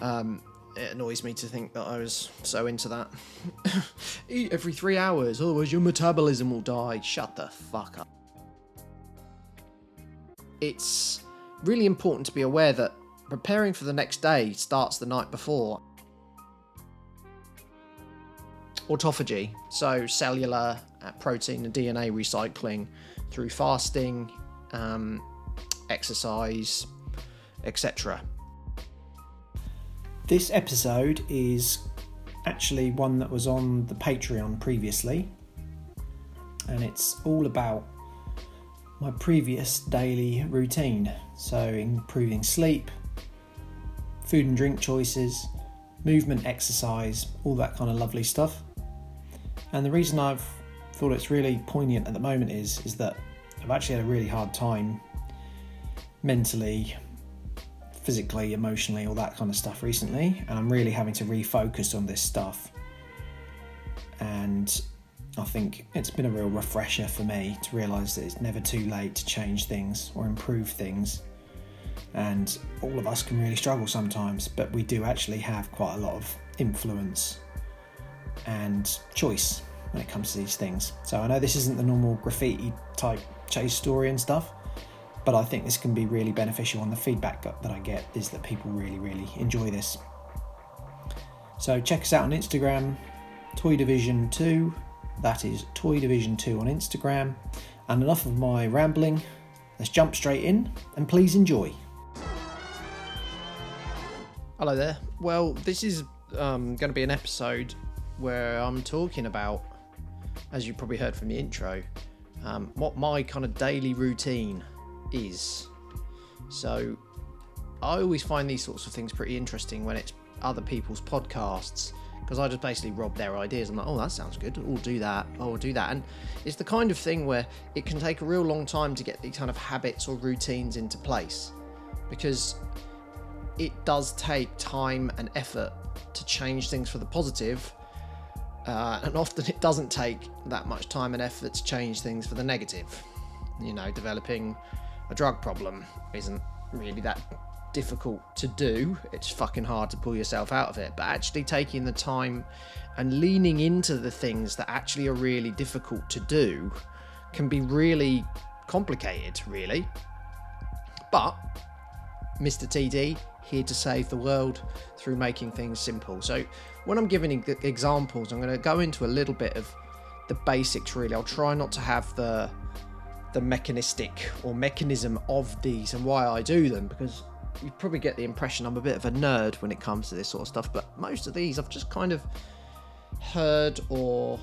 It annoys me to think that I was so into that. Eat every 3 hours, otherwise your metabolism will die. Shut the fuck up. It's really important to be aware that preparing for the next day starts the night before. Autophagy, so cellular protein and DNA recycling through fasting, exercise, etc. This episode is actually one that was on the Patreon previously, and it's all about my previous daily routine. So improving sleep, food and drink choices, movement, exercise, all that kind of lovely stuff. And the reason I've thought it's really poignant at the moment is that I've actually had a really hard time mentally, physically, emotionally, all that kind of stuff recently, and I'm really having to refocus on this stuff. And I think it's been a real refresher for me to realise that it's never too late to change things or improve things. And all of us can really struggle sometimes, but we do actually have quite a lot of influence and choice when it comes to these things. So I know this isn't the normal graffiti type chase story and stuff, but I think this can be really beneficial, and the feedback that I get is that people really, really enjoy this. So check us out on Instagram, Toy Division 2, that is Toy Division 2 on Instagram. And enough of my rambling, let's jump straight in, and please enjoy. Hello there. Well, this is going to be an episode where I'm talking about, as you probably heard from the intro, what my kind of daily routine is. So I always find these sorts of things pretty interesting when it's other people's podcasts, because I just basically rob their ideas. I'm like, oh, that sounds good, we'll do that, we'll do that. And it's the kind of thing where it can take a real long time to get these kind of habits or routines into place, because it does take time and effort to change things for the positive, and often it doesn't take that much time and effort to change things for the negative. You know, developing a drug problem isn't really that difficult to do. It's fucking hard to pull yourself out of it, but actually taking the time and leaning into the things that actually are really difficult to do can be really complicated, really. But Mr. TD, here to save the world through making things simple. So when I'm giving examples, I'm going to go into a little bit of the basics, really. I'll try not to have the mechanistic or mechanism of these and why I do them, because you probably get the impression I'm a bit of a nerd when it comes to this sort of stuff. But most of these I've just kind of heard or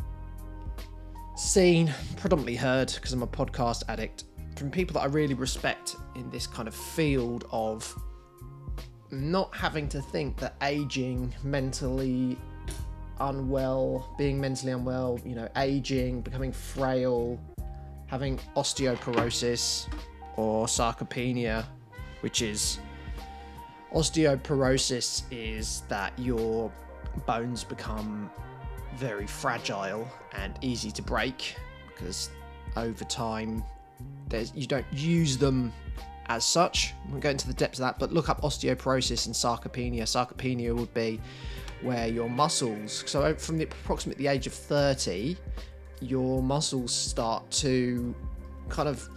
seen, predominantly heard because I'm a podcast addict, from people that I really respect in this kind of field of not having to think that aging, mentally unwell, being mentally unwell, you know, aging, becoming frail, having osteoporosis or sarcopenia, which is, osteoporosis is that your bones become very fragile and easy to break, because over time you don't use them as such. I won't go into the depths of that, but look up osteoporosis and sarcopenia. Sarcopenia would be where your muscles, so from approximately the age of 30, your muscles start to kind of,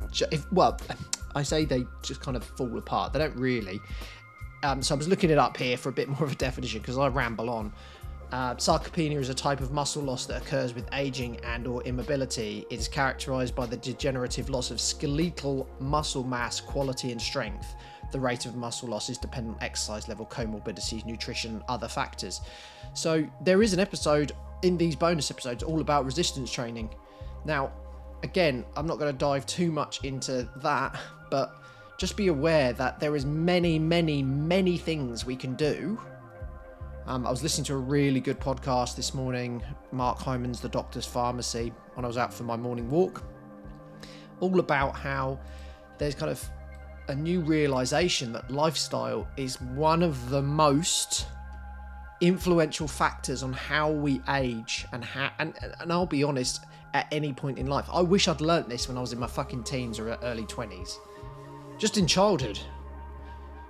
I say they just kind of fall apart. They don't really. So I was looking it up here for a bit more of a definition, because I ramble on. Sarcopenia is a type of muscle loss that occurs with aging and or immobility. It is characterized by the degenerative loss of skeletal muscle mass, quality and strength. The rate of muscle loss is dependent on exercise level, comorbidities, nutrition and other factors. So there is an episode in these bonus episodes all about resistance training. Now, again, I'm not going to dive too much into that, but just be aware that there is many, many, many things we can do. I was listening to a really good podcast this morning, Mark Hyman's The Doctor's Pharmacy, when I was out for my morning walk, all about how there's kind of a new realization that lifestyle is one of the most influential factors on how we age, and I'll be honest, at any point in life. I wish I'd learnt this when I was in my fucking teens or early 20s. Just in childhood.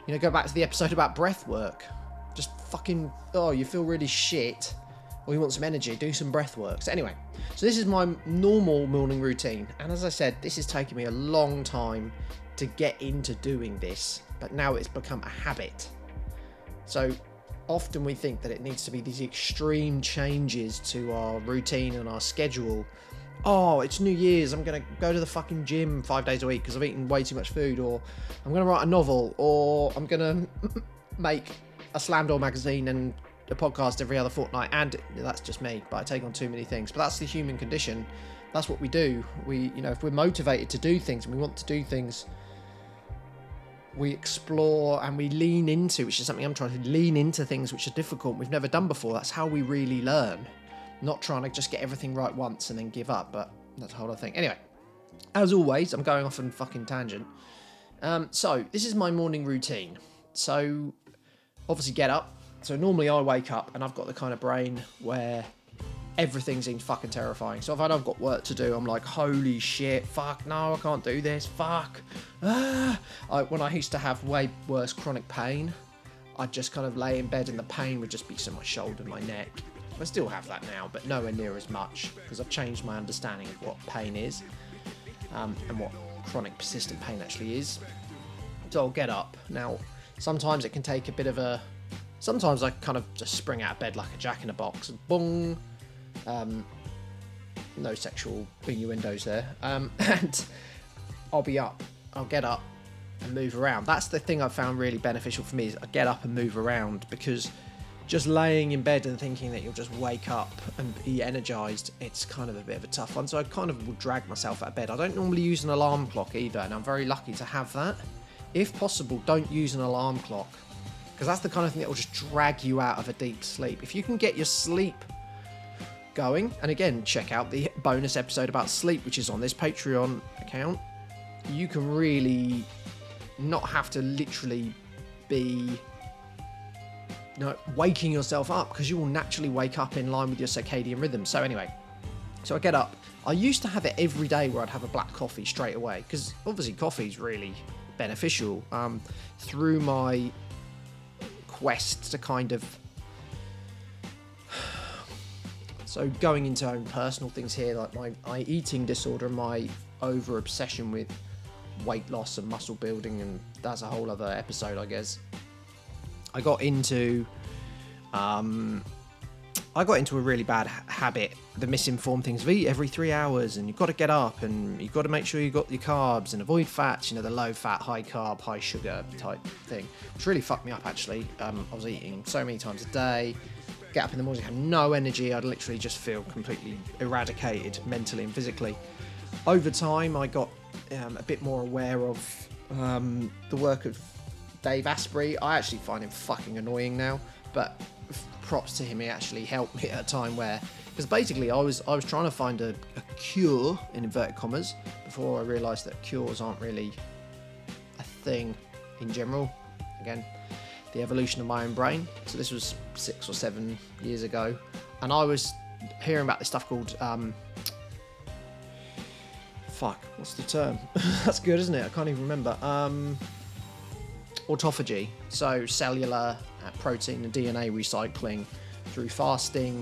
Go back to the episode about breath work. Just fucking, you feel really shit, or you want some energy, do some breath work. So anyway, this is my normal morning routine. And as I said, this has taken me a long time to get into doing this, but now it's become a habit. So often we think that it needs to be these extreme changes to our routine and our schedule. Oh, it's New Year's, I'm going to go to the fucking gym 5 days a week because I've eaten way too much food, or I'm going to write a novel, or I'm going to make a Slam Door magazine and a podcast every other fortnight. And that's just me, but I take on too many things. But that's the human condition. That's what we do. We, if we're motivated to do things and we want to do things, we explore and we lean into, which is something I'm trying to lean into, things which are difficult, we've never done before. That's how we really learn. Not trying to just get everything right once and then give up, but that's a whole other thing. Anyway, as always, I'm going off on a fucking tangent. So this is my morning routine. So obviously get up. So normally I wake up and I've got the kind of brain where everything seems fucking terrifying. So if I've got work to do, I'm like, holy shit, fuck, no, I can't do this, fuck. When I used to have way worse chronic pain, I'd just kind of lay in bed and the pain would just be so my shoulder, my neck. I still have that now, but nowhere near as much, because I've changed my understanding of what pain is, and what chronic persistent pain actually is. So I'll get up. Now, sometimes it can take a bit of a... Sometimes I kind of just spring out of bed like a jack in a box, and boom. No sexual innuendos there. And I'll be up. I'll get up and move around. That's the thing I've found really beneficial for me, is I get up and move around, because just laying in bed and thinking that you'll just wake up and be energized, it's kind of a bit of a tough one. So I kind of will drag myself out of bed. I don't normally use an alarm clock either, and I'm very lucky to have that. If possible, don't use an alarm clock, because that's the kind of thing that will just drag you out of a deep sleep. If you can get your sleep going, and again, check out the bonus episode about sleep, which is on this Patreon account, you can really not have to literally be waking yourself up, because you will naturally wake up in line with your circadian rhythm. So anyway, so I get up. I used to have it every day where I'd have a black coffee straight away, because obviously coffee is really beneficial. Through my quest to kind of... So going into own personal things here, like my eating disorder and my over-obsession with weight loss and muscle building, and that's a whole other episode, I guess. I got into a really bad habit, the misinformed things of eat every 3 hours, and you've got to get up and you've got to make sure you've got your carbs and avoid fats, the low fat, high carb, high sugar type thing, which really fucked me up actually. I was eating so many times a day, get up in the morning, have no energy, I'd literally just feel completely eradicated mentally and physically. Over time, I got a bit more aware of the work of Dave Asprey. I actually find him fucking annoying now, but props to him, he actually helped me at a time where, because basically I was trying to find a cure, in inverted commas, before I realised that cures aren't really a thing in general. Again, the evolution of my own brain. So this was 6 or 7 years ago, and I was hearing about this stuff called what's the term? That's good, isn't it? I can't even remember. Autophagy, so cellular protein and DNA recycling through fasting,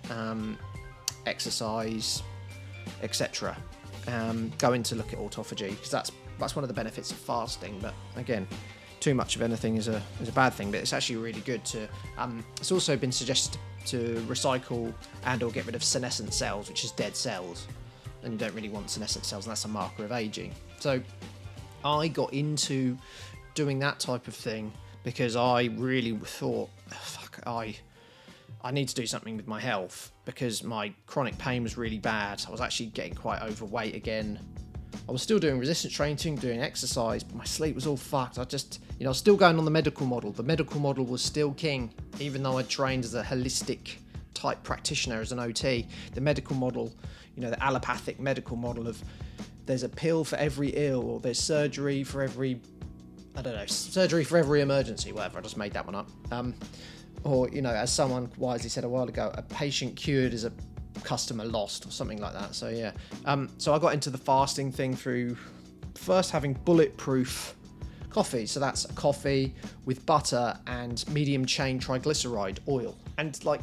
exercise, etc. Going to look at autophagy, because that's one of the benefits of fasting. But again, too much of anything is a bad thing. But it's actually really good to. It's also been suggested to recycle and or get rid of senescent cells, which is dead cells, and you don't really want senescent cells, and that's a marker of aging. So I got into doing that type of thing because I really thought, I need to do something with my health, because my chronic pain was really bad. I was actually getting quite overweight again. I was still doing resistance training, doing exercise, but my sleep was all fucked. I was still going on the medical model. The medical model was still king, even though I trained as a holistic type practitioner, as an OT. The medical model, the allopathic medical model of there's a pill for every ill, or there's surgery for every emergency, whatever. I just made that one up. Or, as someone wisely said a while ago, a patient cured is a customer lost, or something like that. So yeah. So I got into the fasting thing through first having bulletproof coffee. So that's coffee with butter and medium chain triglyceride oil. And like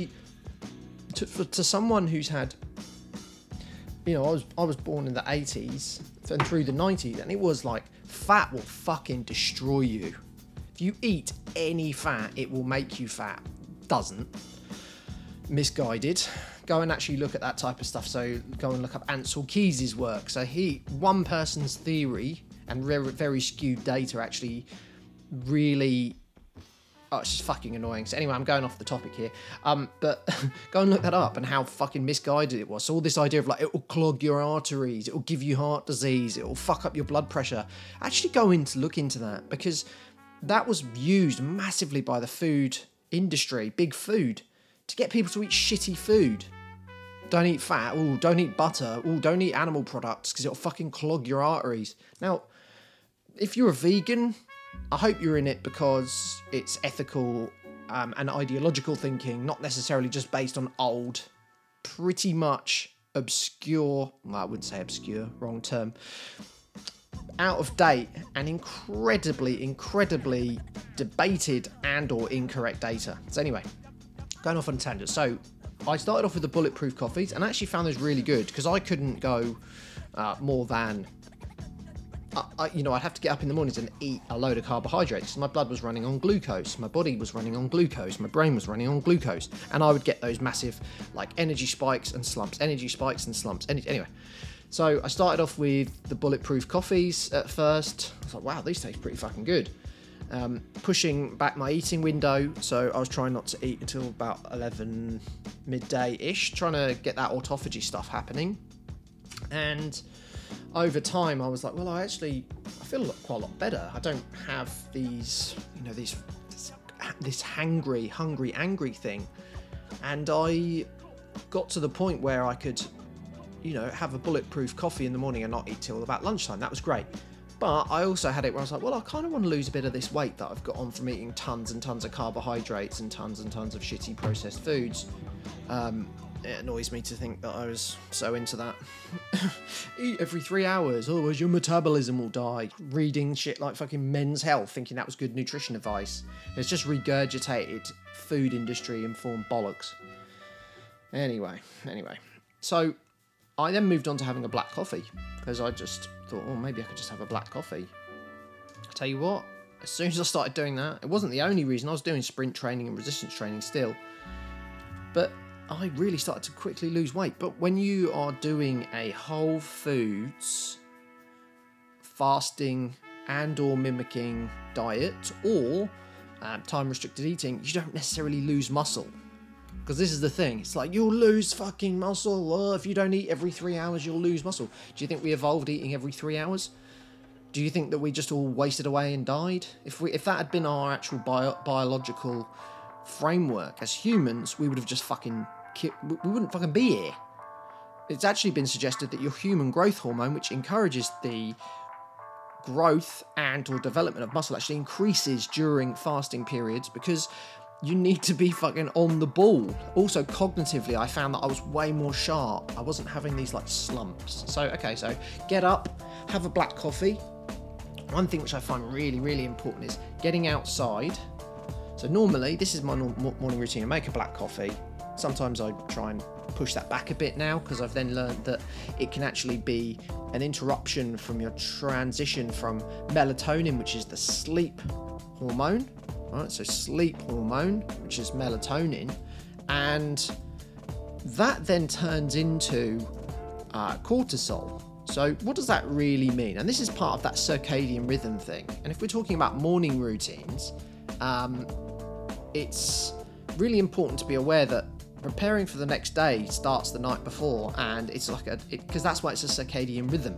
to someone who's had, you know, I was born in the 80s and through the 90s, and it was like fat will fucking destroy you. If you eat any fat, it will make you fat. Doesn't. Misguided. Go and actually look at that type of stuff. So go and look up Ancel Keys' work. So one person's theory and very skewed data actually really, it's just fucking annoying. So anyway, I'm going off the topic here. But go and look that up and how fucking misguided it was. So all this idea of like, it will clog your arteries, it will give you heart disease, it will fuck up your blood pressure. Actually go in to look into that, because that was used massively by the food industry, big food, to get people to eat shitty food. Don't eat fat, don't eat butter, don't eat animal products because it'll fucking clog your arteries. Now, if you're a vegan, I hope you're in it because it's ethical and ideological thinking, not necessarily just based on old, pretty much obscure, well, I wouldn't say obscure, wrong term, out of date and incredibly debated and or incorrect data. So anyway, going off on a tangent. So I started off with the bulletproof coffees and I actually found those really good because I couldn't go more than, I'd have to get up in the mornings and eat a load of carbohydrates. My blood was running on glucose, my body was running on glucose, my brain was running on glucose, and I would get those massive like energy spikes and slumps. Anyway, so I started off with the bulletproof coffees at first. I was like, wow, these taste pretty fucking good. Pushing back my eating window, so I was trying not to eat until about 11 midday-ish, trying to get that autophagy stuff happening. And over time I was like, well, I feel quite a lot better. I don't have this hungry, angry thing. And I got to the point where I could, have a bulletproof coffee in the morning and not eat till about lunchtime. That was great. But I also had it where I was like, well, I kind of want to lose a bit of this weight that I've got on from eating tons and tons of carbohydrates and tons of shitty processed foods. It annoys me to think that I was so into that. Eat every 3 hours, otherwise your metabolism will die. Reading shit like fucking Men's Health, thinking that was good nutrition advice. It's just regurgitated food industry informed bollocks. Anyway. So I then moved on to having a black coffee because I just thought, well, maybe I could just have a black coffee. I tell you what, as soon as I started doing that, it wasn't the only reason. I was doing sprint training and resistance training still, but I really started to quickly lose weight. But when you are doing a whole foods fasting and or mimicking diet or time restricted eating, you don't necessarily lose muscle. Because this is the thing, it's like, you'll lose fucking muscle. Well, if you don't eat every 3 hours, you'll lose muscle. Do you think we evolved eating every 3 hours? Do you think that we just all wasted away and died? If that had been our actual biological framework as humans, we would have just fucking we wouldn't fucking be here. It's actually been suggested that your human growth hormone, which encourages the growth and or development of muscle, actually increases during fasting periods because you need to be fucking on the ball. Also, cognitively, I found that I was way more sharp. I wasn't having these like slumps. So get up, have a black coffee. One thing which I find really, really important is getting outside. So normally, this is my morning routine. I make a black coffee. Sometimes I try and push that back a bit now because I've then learned that it can actually be an interruption from your transition from melatonin, which is the sleep hormone. Right, so sleep hormone, which is melatonin, and that then turns into cortisol. So what does that really mean? And this is part of that circadian rhythm thing. And if we're talking about morning routines, it's really important to be aware that preparing for the next day starts the night before, and it's like because that's why it's a circadian rhythm.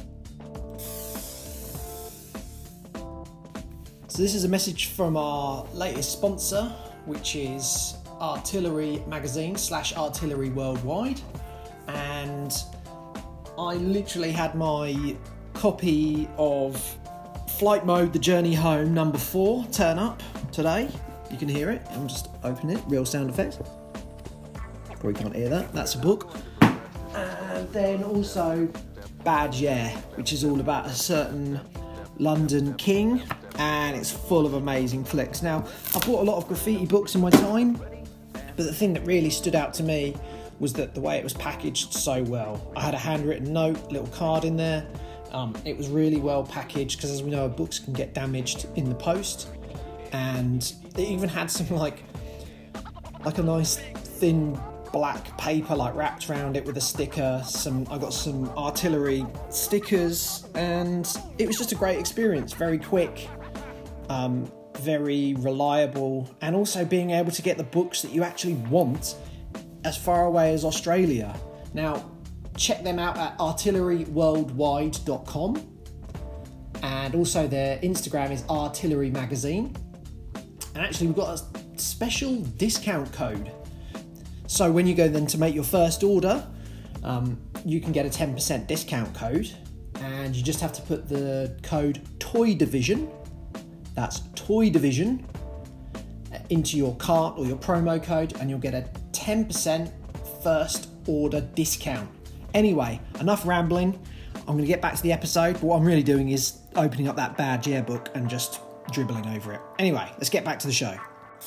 So this is a message from our latest sponsor, which is Artillery Magazine / Artillery Worldwide. And I literally had my copy of Flight Mode, The Journey Home, number 4, turn up today. You can hear it. I'm just opening it. Real sound effects. Probably can't hear that. That's a book. And then also Bad Yeah, which is all about a certain London King, and it's full of amazing flicks. Now, I bought a lot of graffiti books in my time, but the thing that really stood out to me was that the way it was packaged so well. I had a handwritten note, little card in there. It was really well packaged because, as we know, books can get damaged in the post, and it even had some like a nice thin black paper wrapped around it with a sticker. I got some artillery stickers, and it was just a great experience. Very quick, very reliable, and also being able to get the books that you actually want as far away as Australia. Now, check them out at artilleryworldwide.com, and also their Instagram is Artillery Magazine. And actually, we've got a special discount code. So when you go then to make your first order, you can get a 10% discount code, and you just have to put the code Toy Division, that's Toy Division, into your cart or your promo code, and you'll get a 10% first order discount. Anyway, enough rambling. I'm going to get back to the episode, but what I'm really doing is opening up that Bad Year book and just dribbling over it. Anyway, let's get back to the show.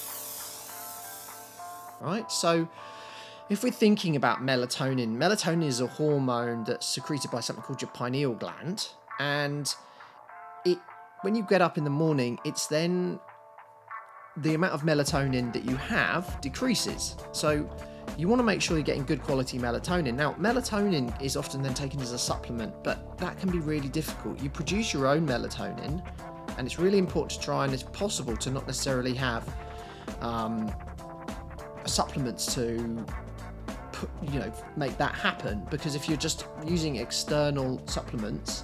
Right, so if we're thinking about melatonin is a hormone that's secreted by something called your pineal gland, and when you get up in the morning, it's then the amount of melatonin that you have decreases. So you want to make sure you're getting good quality melatonin. Now, melatonin is often then taken as a supplement, but that can be really difficult. You produce your own melatonin, and it's really important to try, and if possible, to not necessarily have supplements to make that happen, because if you're just using external supplements,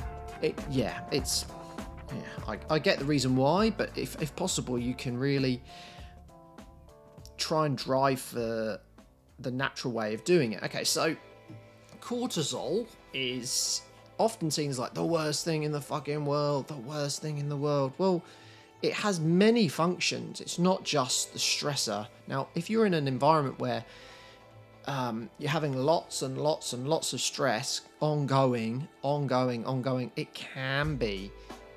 I get the reason why, but if possible, you can really try and drive for the natural way of doing it. Okay, so cortisol is often seen as like the worst thing in the fucking world, the worst thing in the world. Well, it has many functions. It's not just the stressor. Now, if you're in an environment where you're having lots and lots and lots of stress, ongoing, it can be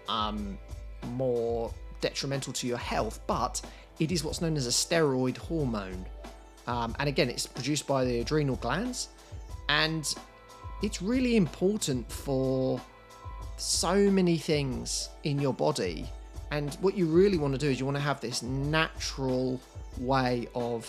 more detrimental to your health, but it is what's known as a steroid hormone. And again, it's produced by the adrenal glands, and it's really important for so many things in your body. And what you really want to do is you want to have this natural way of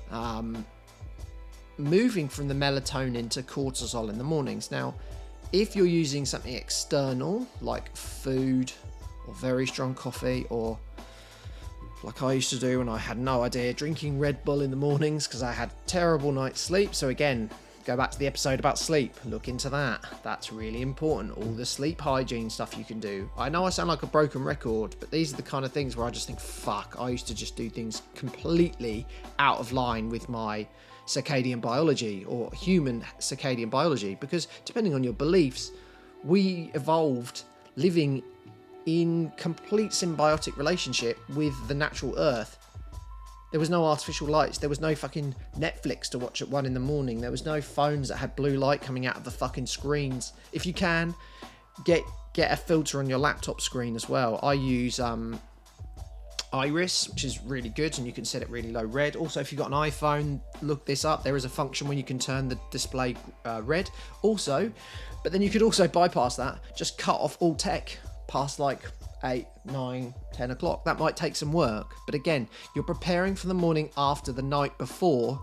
moving from the melatonin to cortisol in the mornings. Now, if you're using something external like food or very strong coffee, or like I used to do when I had no idea, drinking Red Bull in the mornings because I had terrible night's sleep. So again, go back to the episode about sleep, look into that. That's really important. All the sleep hygiene stuff you can do. I know I sound like a broken record, but these are the kind of things where I just think, fuck, I used to just do things completely out of line with my circadian biology or human circadian biology, because depending on your beliefs, we evolved living in complete symbiotic relationship with the natural earth. There was no artificial lights. There was no fucking Netflix to watch at 1 a.m. There was no phones that had blue light coming out of the fucking screens. If you can, get a filter on your laptop screen as well. I use Iris, which is really good, and you can set it really low red. Also, if you've got an iPhone, look this up. There is a function where you can turn the display red. Also, but then you could also bypass that. Just cut off all tech past like 8, 9, 10 o'clock. That might take some work, but again, you're preparing for the morning after the night before,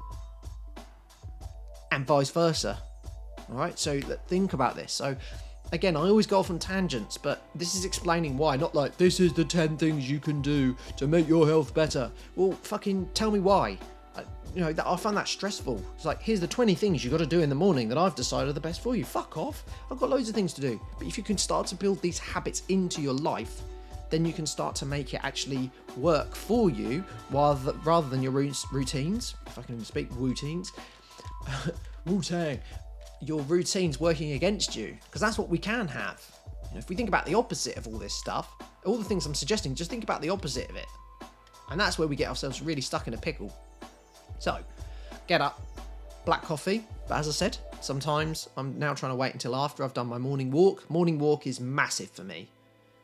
and vice versa. All right, so think about this. So again, I always go off on tangents, but this is explaining why, not like this is the 10 things you can do to make your health better. Well, fucking tell me why. I find that stressful. It's like, here's the 20 things you got to do in the morning that I've decided are the best for you. Fuck off. I've got loads of things to do. But if you can start to build these habits into your life, then you can start to make it actually work for you rather than your routines. If I can even speak, routines. Wu-Tang. Your routines working against you. Because that's what we can have. If we think about the opposite of all this stuff, all the things I'm suggesting, just think about the opposite of it. And that's where we get ourselves really stuck in a pickle. So, get up, black coffee, but as I said, sometimes I'm now trying to wait until after I've done my morning walk. Morning walk is massive for me.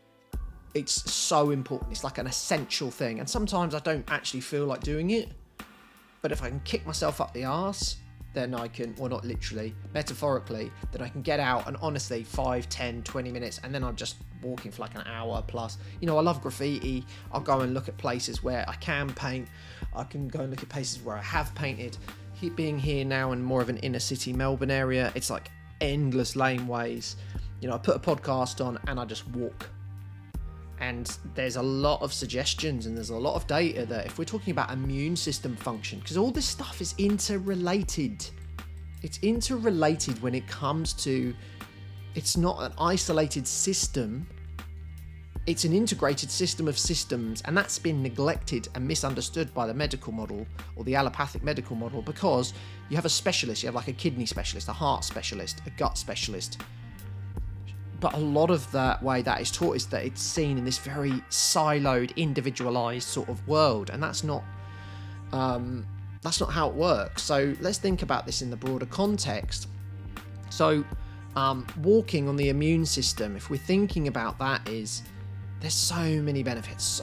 it's so important. It's like an essential thing. And sometimes I don't actually feel like doing it. But if I can kick myself up the arse, then I can, well, not literally, metaphorically, then I can get out and honestly 5, 10, 20 minutes, and then I'm just walking for like an hour plus. You know, I love graffiti. I'll go and look at places where I can paint. I can go and look at places where I have painted. Being here now in more of an inner city Melbourne area, it's like endless laneways. You know, I put a podcast on and I just walk. And there's a lot of suggestions and there's a lot of data that if we're talking about immune system function, because all this stuff is interrelated. It's interrelated when it comes to, it's not an isolated system. It's an integrated system of systems, and that's been neglected and misunderstood by the medical model or the allopathic medical model, because you have a specialist, you have like a kidney specialist, a heart specialist, a gut specialist. But a lot of that way that is taught is that it's seen in this very siloed, individualized sort of world, and that's not how it works. So let's think about this in the broader context. So walking on the immune system, if we're thinking about that, there's so many benefits.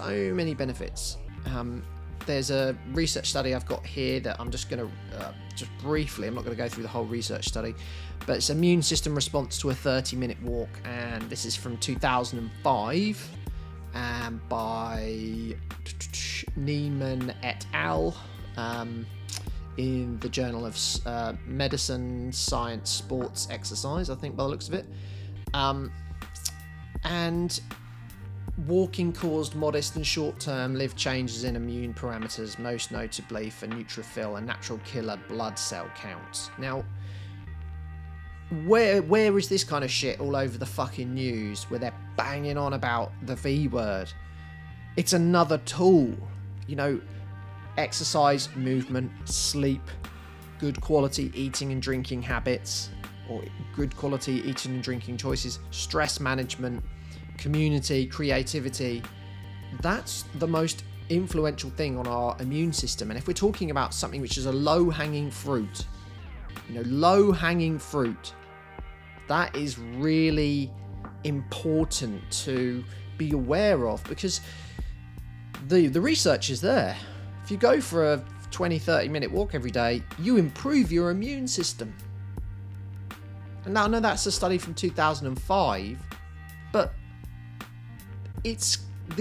There's a research study I've got here that I'm just going to just briefly, I'm not going to go through the whole research study, but it's immune system response to a 30-minute walk, and this is from 2005 by Niemann et al. In the Journal of Medicine, Science, Sports, Exercise, I think, by the looks of it. And walking caused modest and short-term lived changes in immune parameters, most notably for neutrophil and natural killer blood cell counts. Now, where is this kind of shit all over the fucking news where they're banging on about the V word? It's another tool. You know, exercise, movement, sleep, good quality eating and drinking habits, or good quality eating and drinking choices, stress management, community, creativity. That's the most influential thing on our immune system. And if we're talking about something which is a low-hanging fruit, low-hanging fruit, that is really important to be aware of, because the research is there. If you go for a 20-30 minute walk every day, you improve your immune system. And now I know that's a study from 2005, but it's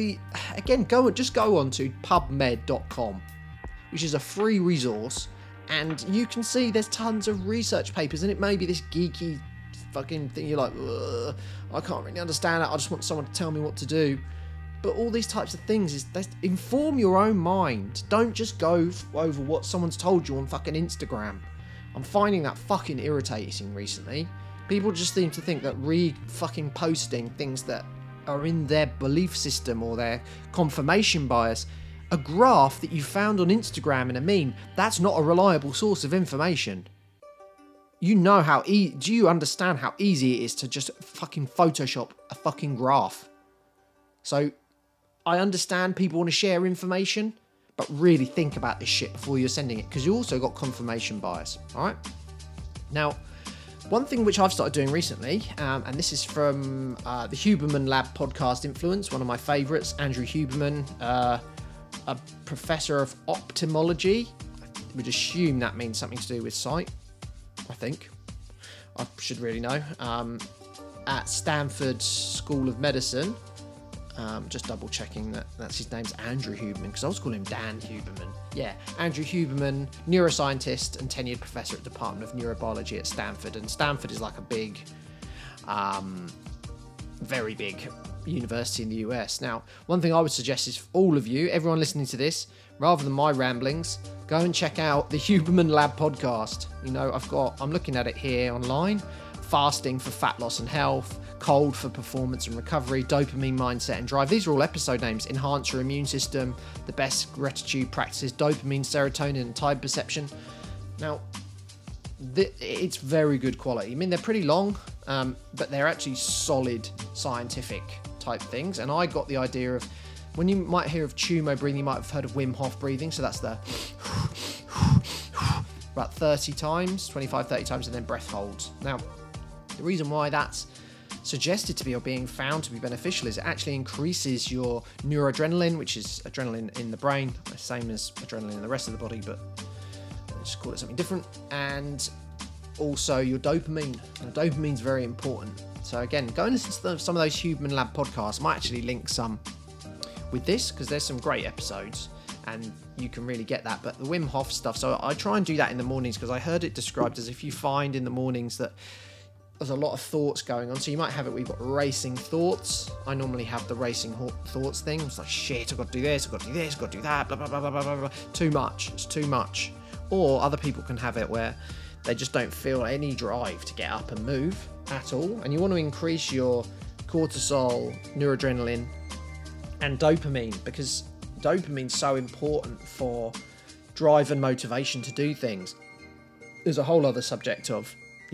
just go on to pubmed.com, which is a free resource, and you can see there's tons of research papers, and it may be this geeky fucking thing you're like, I can't really understand it, I just want someone to tell me what to do. But all these types of things is inform your own mind. Don't just go over what someone's told you on fucking Instagram. I'm finding that fucking irritating recently. People just seem to think that fucking posting things that are in their belief system or their confirmation bias, a graph that you found on Instagram in a meme, that's not a reliable source of information. You know how do you understand how easy it is to just fucking Photoshop a fucking graph? So I understand people want to share information, but really think about this shit before you're sending it, because you also got confirmation bias, all right? Now, one thing which I've started doing recently, and this is from the Huberman Lab podcast Influence, one of my favourites, Andrew Huberman, a professor of ophthalmology. I would assume that means something to do with sight, I think. I should really know. At Stanford School of Medicine. Just double checking that's his name's Andrew Huberman, because I was calling him Dan Huberman. Yeah, Andrew Huberman, neuroscientist and tenured professor at the Department of Neurobiology at Stanford. And Stanford is like a big, very big university in the US. Now, one thing I would suggest is for all of you, everyone listening to this, rather than my ramblings, go and check out the Huberman Lab podcast. You know, I'm looking at it here online. Fasting for fat loss and health, cold for performance and recovery, dopamine, mindset and drive. These are all episode names. Enhance your immune system, the best gratitude practices, dopamine, serotonin and time perception. Now, it's very good quality. I mean, they're pretty long, but they're actually solid scientific type things. And I got the idea of, when you might hear of Tummo breathing, you might have heard of Wim Hof breathing. So that's the about 30 times, 25, 30 times, and then breath holds. Now, the reason why that's suggested to be or being found to be beneficial is it actually increases your neuroadrenaline, which is adrenaline in the brain, the same as adrenaline in the rest of the body, but let's just call it something different. And also your dopamine. Now, dopamine's very important. So again, go and listen to some of those Human Lab podcasts. I might actually link some with this because there's some great episodes and you can really get that. But the Wim Hof stuff, so I try and do that in the mornings because I heard it described as if you find in the mornings that there's a lot of thoughts going on. So you might have it where you've got racing thoughts. I normally have the racing thoughts thing. It's like, shit, I've got to do this, I've got to do this, I've got to do that, blah, blah, blah, blah, blah, blah. Too much. It's too much. Or other people can have it where they just don't feel any drive to get up and move at all. And you want to increase your cortisol, neuroadrenaline, and dopamine, because dopamine's so important for drive and motivation to do things. There's a whole other subject of,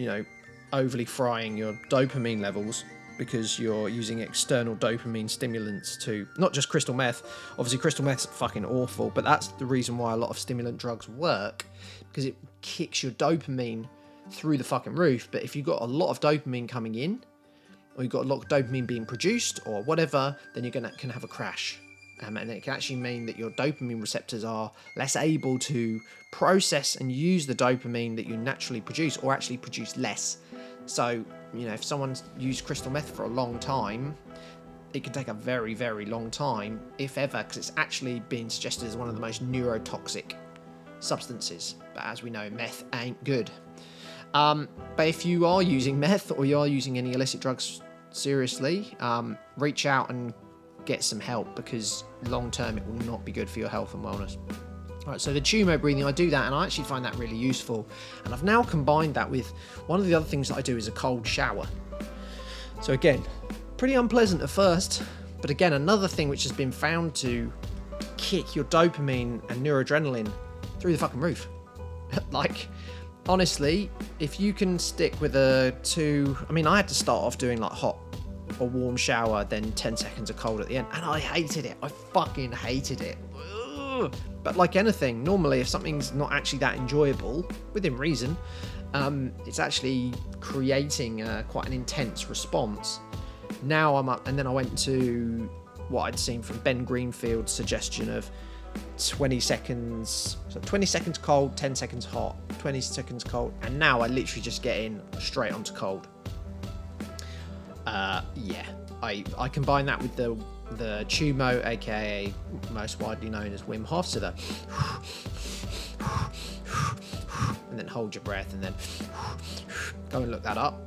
overly frying your dopamine levels because you're using external dopamine stimulants to, not just crystal meth. Obviously crystal meth's fucking awful, but that's the reason why a lot of stimulant drugs work, because it kicks your dopamine through the fucking roof. But if you've got a lot of dopamine coming in, or you've got a lot of dopamine being produced or whatever, then you're can have a crash. And it can actually mean that your dopamine receptors are less able to process and use the dopamine that you naturally produce, or actually produce less. So, if someone's used crystal meth for a long time, it can take a very, very long time, if ever, because it's actually been suggested as one of the most neurotoxic substances. But as we know, meth ain't good. But if you are using meth or you are using any illicit drugs seriously, reach out and get some help, because long term it will not be good for your health and wellness. Alright, so the Tummo breathing, I do that and I actually find that really useful. And I've now combined that with one of the other things that I do is a cold shower. So again, pretty unpleasant at first, but again, another thing which has been found to kick your dopamine and neuroadrenaline through the fucking roof. Like, honestly, if you can stick with I had to start off doing like hot or warm shower, then 10 seconds of cold at the end, and I hated it. I fucking hated it. Ugh. But like anything, normally if something's not actually that enjoyable, within reason, it's actually creating quite an intense response. Now I'm up, and then I went to what I'd seen from Ben Greenfield's suggestion of 20 seconds, so 20 seconds cold, 10 seconds hot, 20 seconds cold, and now I literally just get in straight onto cold. I combine that with the Tummo, aka most widely known as Wim Hof, so the and then hold your breath and then go and look that up.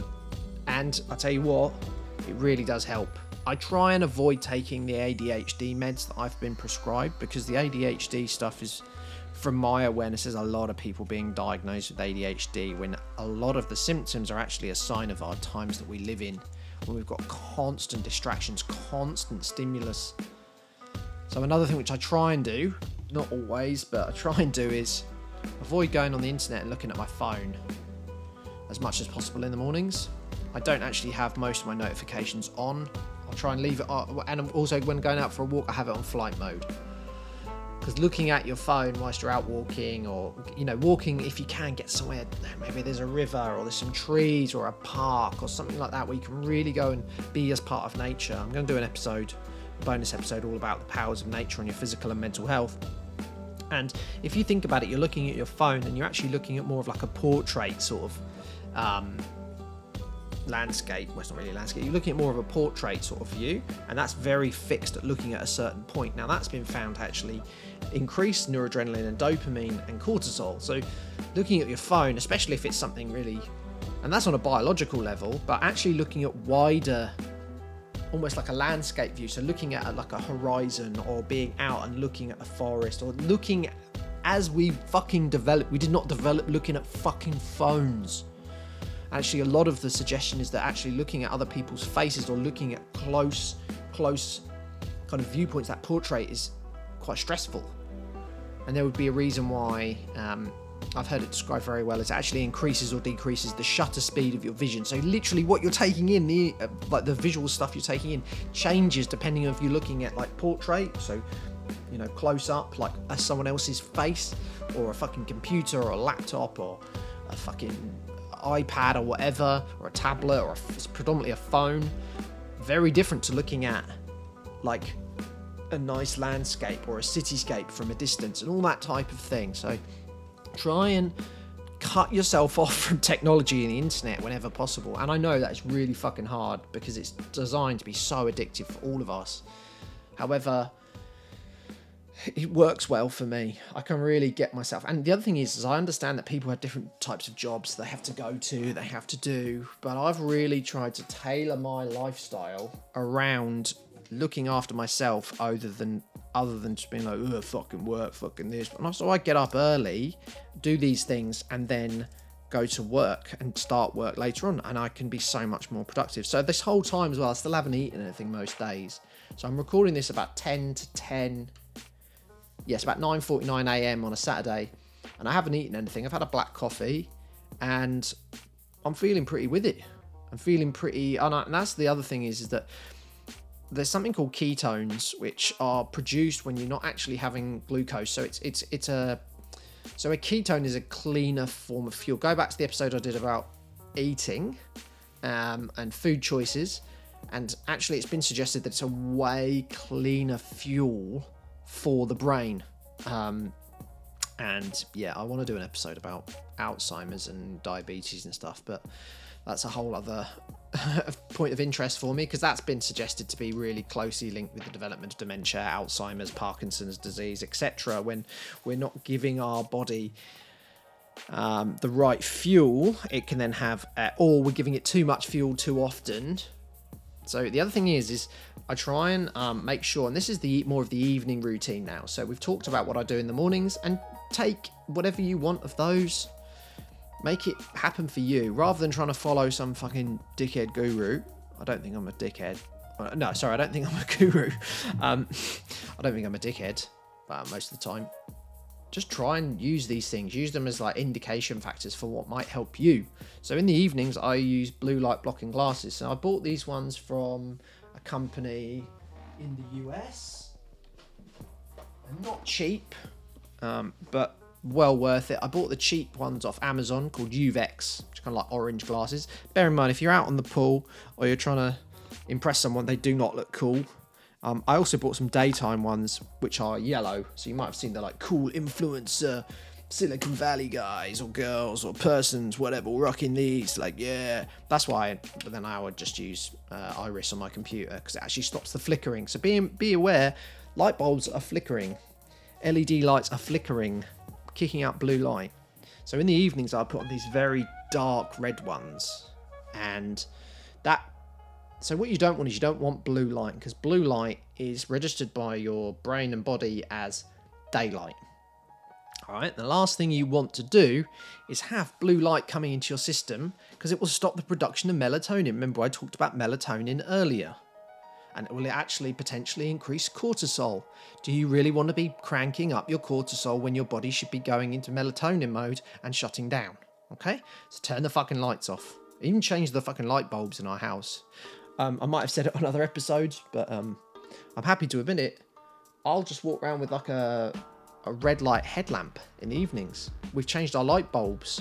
And I'll tell you what, it really does help. I try and avoid taking the ADHD meds that I've been prescribed, because the ADHD stuff is, from my awareness, there's a lot of people being diagnosed with ADHD when a lot of the symptoms are actually a sign of our times that we live in, when we've got constant distractions, constant stimulus. So another thing which I try and do, not always, but I try and do, is avoid going on the internet and looking at my phone as much as possible in the mornings. I don't actually have most of my notifications on. I'll try and leave it on, and also when going out for a walk, I have it on flight mode. Because looking at your phone whilst you're out walking, or walking, if you can get somewhere, maybe there's a river or there's some trees or a park or something like that where you can really go and be as part of nature. I'm going to do a bonus episode all about the powers of nature on your physical and mental health. And if you think about it, you're looking at your phone and you're actually looking at more of like a portrait sort of landscape. Well, it's not really a landscape. You're looking at more of a portrait sort of view, and that's very fixed at looking at a certain point. Now that's been found to actually increase neuroadrenaline and dopamine and cortisol. So looking at your phone, especially if it's something really, and that's on a biological level, but actually looking at wider, almost like a landscape view, so looking at like a horizon, or being out and looking at the forest, or looking as we fucking develop. We did not develop looking at fucking phones. Actually, a lot of the suggestion is that actually looking at other people's faces or looking at close kind of viewpoints, that portrait, is quite stressful. And there would be a reason why, I've heard it described very well, it actually increases or decreases the shutter speed of your vision. So literally what you're taking in, the visual stuff you're taking in, changes depending on if you're looking at like portrait, so close up, like someone else's face, or a fucking computer or a laptop, or a fucking iPad or whatever, or a tablet, or it's predominantly a phone. Very different to looking at like a nice landscape or a cityscape from a distance and all that type of thing. So try and cut yourself off from technology and the internet whenever possible. And I know that's really fucking hard because it's designed to be so addictive for all of us. However, it works well for me. I can really get myself. And the other thing is I understand that people have different types of jobs they have to go to, they have to do. But I've really tried to tailor my lifestyle around looking after myself other than just being like, oh, fucking work, fucking this. And so I get up early, do these things, and then go to work and start work later on. And I can be so much more productive. So this whole time as well, I still haven't eaten anything most days. So I'm recording this about 10 to 10. Yes, about 9:49 a.m. on a Saturday, and I haven't eaten anything. I've had a black coffee, and I'm feeling pretty with it. I'm feeling pretty, and that's the other thing is that there's something called ketones, which are produced when you're not actually having glucose. So a ketone is a cleaner form of fuel. Go back to the episode I did about eating and food choices, and actually it's been suggested that it's a way cleaner fuel for the brain. And yeah, I want to do an episode about Alzheimer's and diabetes and stuff, but that's a whole other point of interest for me, because that's been suggested to be really closely linked with the development of dementia, Alzheimer's, Parkinson's disease, etc. When we're not giving our body the right fuel, it can then have, or we're giving it too much fuel too often. So the other thing is I try and make sure, and this is more of the evening routine now. So we've talked about what I do in the mornings, and take whatever you want of those. Make it happen for you, rather than trying to follow some fucking dickhead guru. I don't think I'm a dickhead. No, sorry, I don't think I'm a guru. I don't think I'm a dickhead most of the time. Just try and use these things. Use them as like indication factors for what might help you. So in the evenings, I use blue light blocking glasses. So I bought these ones from a company in the US. They're not cheap, but well worth it. I bought the cheap ones off Amazon called Uvex, which are kind of like orange glasses. Bear in mind, if you're out on the pool or you're trying to impress someone, they do not look cool. I also bought some daytime ones, which are yellow. So you might have seen the like cool influencer Silicon Valley guys or girls or persons, whatever, rocking these. Like, yeah, that's why. But then I would just use Iris on my computer because it actually stops the flickering. So be aware, light bulbs are flickering. LED lights are flickering, kicking out blue light. So in the evenings, I put on these very dark red ones. And that... So what you don't want is you don't want blue light, because blue light is registered by your brain and body as daylight. All right, the last thing you want to do is have blue light coming into your system, because it will stop the production of melatonin. Remember, I talked about melatonin earlier. And it will actually potentially increase cortisol. Do you really want to be cranking up your cortisol when your body should be going into melatonin mode and shutting down? Okay, so turn the fucking lights off. Even change the fucking light bulbs in our house. I might have said it on other episodes, but I'm happy to admit it. I'll just walk around with like a red light headlamp in the evenings. We've changed our light bulbs.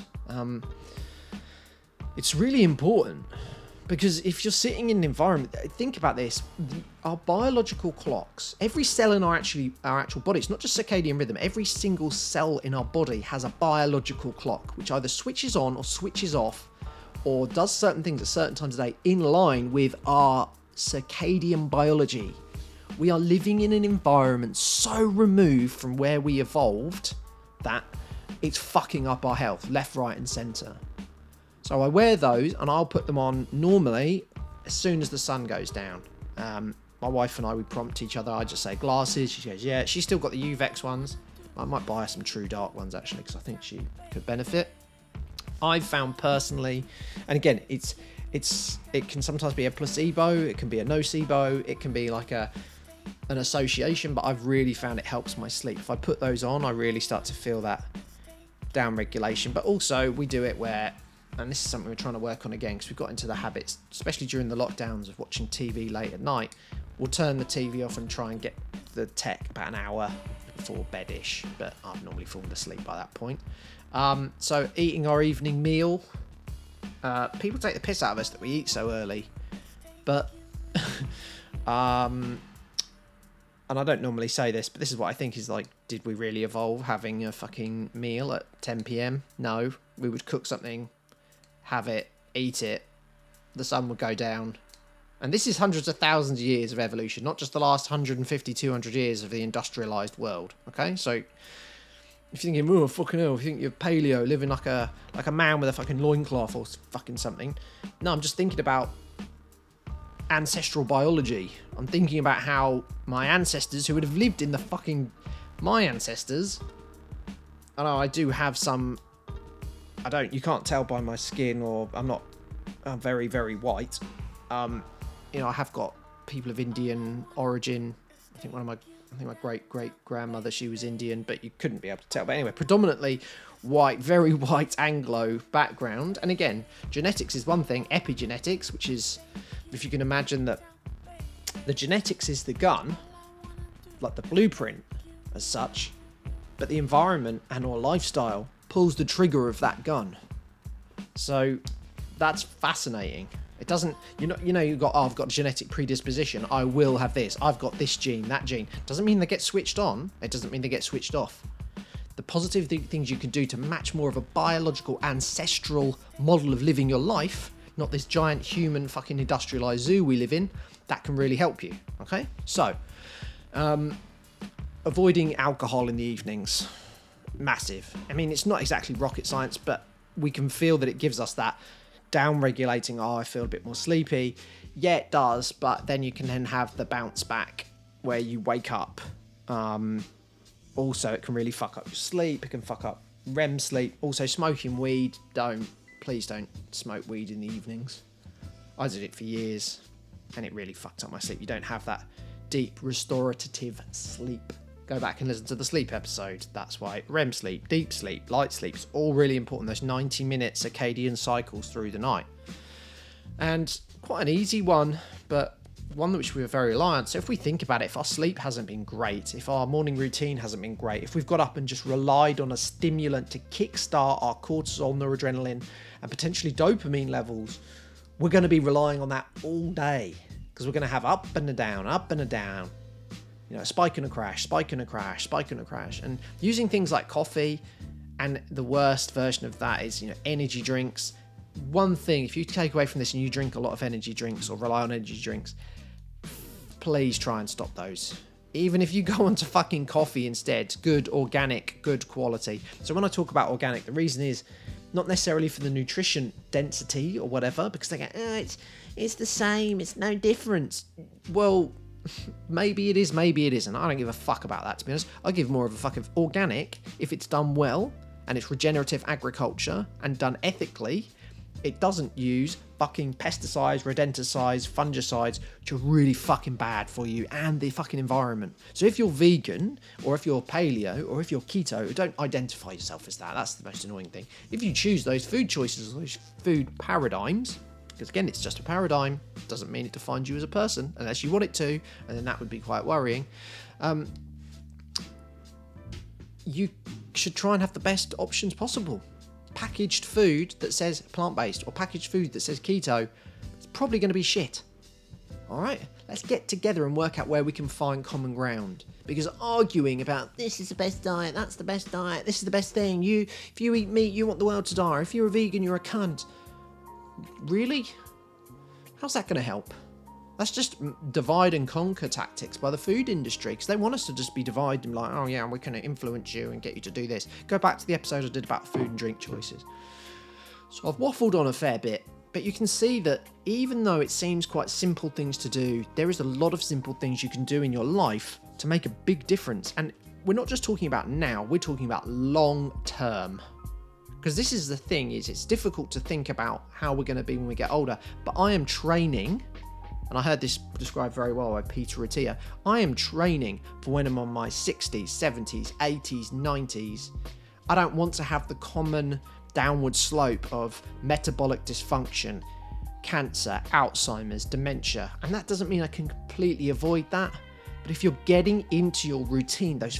It's really important, because if you're sitting in an environment, think about this, our biological clocks, every cell in our actual body, it's not just circadian rhythm, every single cell in our body has a biological clock, which either switches on or switches off, or does certain things at certain times of day in line with our circadian biology. We are living in an environment so removed from where we evolved that it's fucking up our health, left, right, and centre. So I wear those, and I'll put them on normally as soon as the sun goes down. My wife and I, we prompt each other. I just say glasses. She goes, yeah. She's still got the Uvex ones. I might buy her some True Dark ones, actually, because I think she could benefit. I've found personally, and again, it can sometimes be a placebo, it can be a nocebo, it can be like an association, but I've really found it helps my sleep. If I put those on, I really start to feel that down regulation. But also we do it where, and this is something we're trying to work on again, because we've got into the habits, especially during the lockdowns, of watching TV late at night. We'll turn the TV off and try and get the tech about an hour before bed-ish, but I've normally fallen asleep by that point. So eating our evening meal, People take the piss out of us that we eat so early, but and I don't normally say this, but this is what I think is like, did we really evolve having a fucking meal at 10 p.m? No, we would cook something, have it, eat it, the sun would go down. And this is hundreds of thousands of years of evolution, not just the last 150, 200 years of the industrialized world. Okay, so if you're thinking, oh, fucking hell, if you think you're paleo, living like a man with a fucking loincloth or fucking something. No, I'm just thinking about ancestral biology. I'm thinking about how my ancestors, who would have lived in my ancestors, I know I do have some, you can't tell by my skin, or I'm very, very white. I have got people of Indian origin. I think my great-great-grandmother, she was Indian, but you couldn't be able to tell. But anyway, predominantly white, very white Anglo background. And again, genetics is one thing, epigenetics, which is, if you can imagine that the genetics is the gun, like the blueprint as such, but the environment and or lifestyle pulls the trigger of that gun. So that's fascinating. It doesn't, you've got, I've got genetic predisposition, I will have this, I've got this gene, that gene. Doesn't mean they get switched on, it doesn't mean they get switched off. The positive things you can do to match more of a biological, ancestral model of living your life, not this giant human fucking industrialized zoo we live in, that can really help you, okay? So, avoiding alcohol in the evenings, massive. I mean, it's not exactly rocket science, but we can feel that it gives us that down-regulating, I feel a bit more sleepy. Yeah, it does, but then you can then have the bounce back where you wake up. Also, it can really fuck up your sleep. It can fuck up REM sleep. Also, smoking weed, please don't smoke weed in the evenings. I did it for years, and it really fucked up my sleep. You don't have that deep, restorative sleep. Go back and listen to the sleep episode. That's why REM sleep, deep sleep, light sleep is all really important. Those 90-minute circadian cycles through the night. And quite an easy one, but one which we're very reliant. So if we think about it, if our sleep hasn't been great, if our morning routine hasn't been great, if we've got up and just relied on a stimulant to kickstart our cortisol, noradrenaline, and potentially dopamine levels, we're going to be relying on that all day, because we're going to have up and a down, a spike and a crash, spike and a crash, spike and a crash. And using things like coffee, and the worst version of that is, energy drinks. One thing, if you take away from this and you drink a lot of energy drinks or rely on energy drinks, please try and stop those. Even if you go onto fucking coffee instead, good organic, good quality. So when I talk about organic, the reason is not necessarily for the nutrition density or whatever, because they go, it's the same, it's no difference. Well, maybe it is, maybe it isn't. I don't give a fuck about that, to be honest. I give more of a fuck of organic if it's done well and it's regenerative agriculture and done ethically. It doesn't use fucking pesticides, rodenticides, fungicides, which are really fucking bad for you and the fucking environment. So if you're vegan, or if you're paleo, or if you're keto, don't identify yourself as that. That's the most annoying thing. If you choose those food choices, those food paradigms, because again, it's just a paradigm, doesn't mean it defines you as a person, unless you want it to, and then that would be quite worrying. You should try and have the best options possible. Packaged food that says plant-based or packaged food that says keto, it's probably going to be shit. Alright, let's get together and work out where we can find common ground. Because arguing about this is the best diet, that's the best diet, this is the best thing, if you eat meat, you want the world to die, or if you're a vegan, you're a cunt. Really? How's that going to help? That's just divide and conquer tactics by the food industry, because they want us to just be divided and like, oh yeah, we're going to influence you and get you to do this. Go back to the episode I did about food and drink choices. So I've waffled on a fair bit, but you can see that even though it seems quite simple things to do, there is a lot of simple things you can do in your life to make a big difference. And we're not just talking about now, we're talking about long term. Because this is the thing, is it's difficult to think about how we're going to be when we get older, but I am training, and I heard this described very well by Peter Attia, I am training for when I'm on my 60s, 70s, 80s, 90s. I don't want to have the common downward slope of metabolic dysfunction, cancer, Alzheimer's, dementia. And that doesn't mean I can completely avoid that. But if you're getting into your routine, those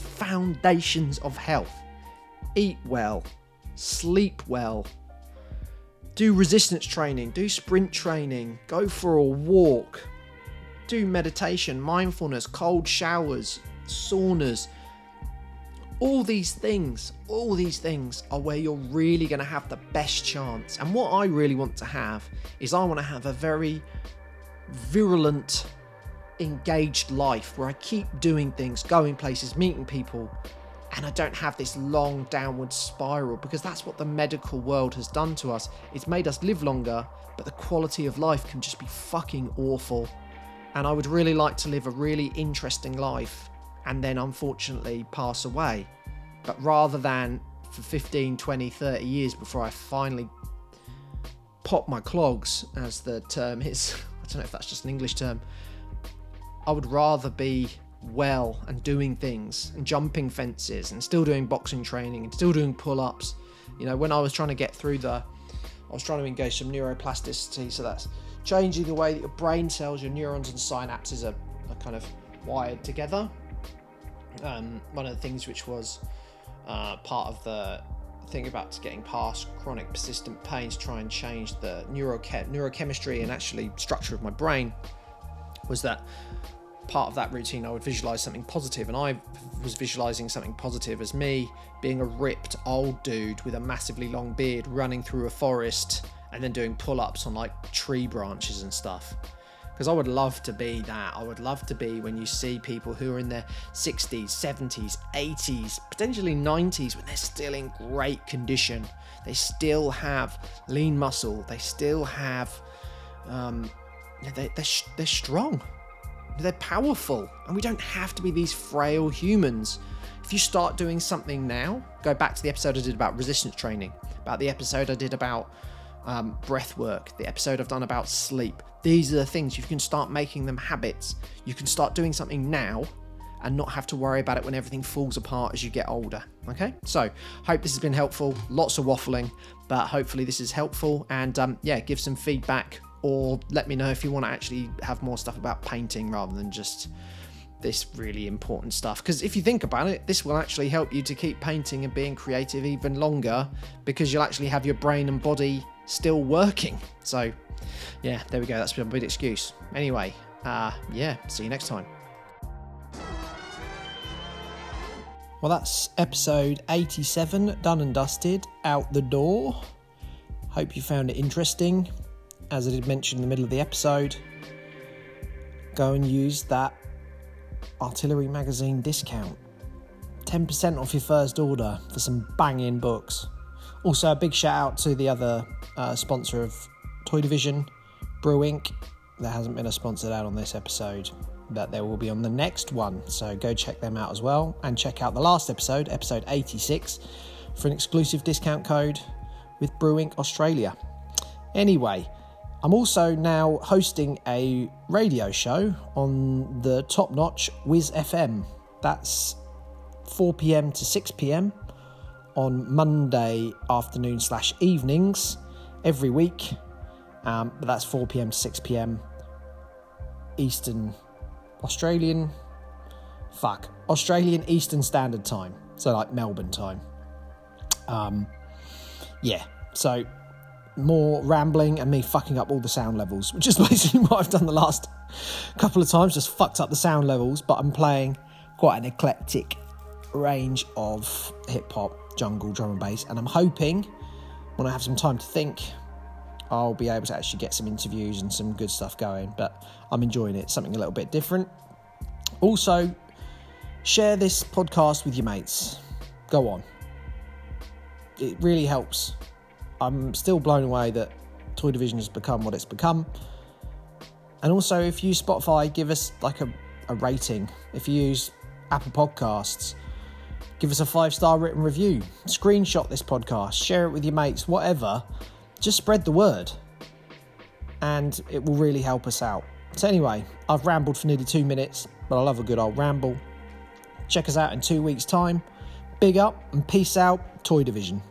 foundations of health, eat well, sleep well, Do resistance training, do sprint training, go for a walk, do meditation, mindfulness, cold showers, saunas. All these things are where you're really going to have the best chance. And what I really want to have is I want to have a very virulent, engaged life where I keep doing things, going places, meeting people, and I don't have this long downward spiral, because that's what the medical world has done to us. It's made us live longer, but the quality of life can just be fucking awful. And I would really like to live a really interesting life and then unfortunately pass away. But rather than for 15, 20, 30 years before I finally pop my clogs, as the term is, I don't know if that's just an English term, I would rather be well and doing things and jumping fences and still doing boxing training and still doing pull-ups. You know, when I was trying to get through I was trying to engage some neuroplasticity, so that's changing the way that your brain cells, your neurons and synapses are kind of wired together. One of the things which was part of the thing about getting past chronic persistent pain to try and change the neurochemistry and actually structure of my brain was that part of that routine I would visualize something positive, and I was visualizing something positive as me being a ripped old dude with a massively long beard running through a forest and then doing pull-ups on like tree branches and stuff. Because I would love to be that. I would love to be when you see people who are in their 60s, 70s, 80s, potentially 90s, when they're still in great condition. They still have lean muscle. They still have, they're strong. They're powerful. And we don't have to be these frail humans. If you start doing something now, go back to the episode I did about resistance training, about the episode I did about breath work, the episode I've done about sleep. These are the things, you can start making them habits. You can start doing something now and not have to worry about it when everything falls apart as you get older. Okay, so hope this has been helpful. Lots of waffling, but hopefully this is helpful. And give some feedback, or let me know if you want to actually have more stuff about painting rather than just this really important stuff. Because if you think about it, this will actually help you to keep painting and being creative even longer, because you'll actually have your brain and body still working. So yeah, there we go. That's a big excuse. Anyway, see you next time. Well, that's episode 87 done and dusted, out the door. Hope you found it interesting. As I did mention in the middle of the episode, go and use that Artillery Magazine discount. 10% off your first order for some banging books. Also, a big shout out to the other sponsor of Toy Division, Brew Inc. There hasn't been a sponsored ad on this episode, but there will be on the next one. So go check them out as well. And check out the last episode, episode 86, for an exclusive discount code with Brew Inc. Australia. Anyway, I'm also now hosting a radio show on the top-notch Wiz FM. That's 4 p.m. to 6 p.m. on Monday afternoon/evenings every week. But that's 4 p.m. to 6 p.m. Australian Eastern Standard Time. So like Melbourne time. So more rambling and me fucking up all the sound levels, which is basically what I've done the last couple of times, just fucked up the sound levels. But I'm playing quite an eclectic range of hip-hop, jungle, drum and bass, and I'm hoping when I have some time to think, I'll be able to actually get some interviews and some good stuff going. But I'm enjoying it, something a little bit different. Also, share this podcast with your mates. Go on. It really helps. I'm still blown away that Toy Division has become what it's become. And also, if you use Spotify, give us like a rating. If you use Apple Podcasts, give us a 5-star written review. Screenshot this podcast, share it with your mates, whatever. Just spread the word. And it will really help us out. So anyway, I've rambled for nearly 2 minutes, but I love a good old ramble. Check us out in 2 weeks' time. Big up and peace out, Toy Division.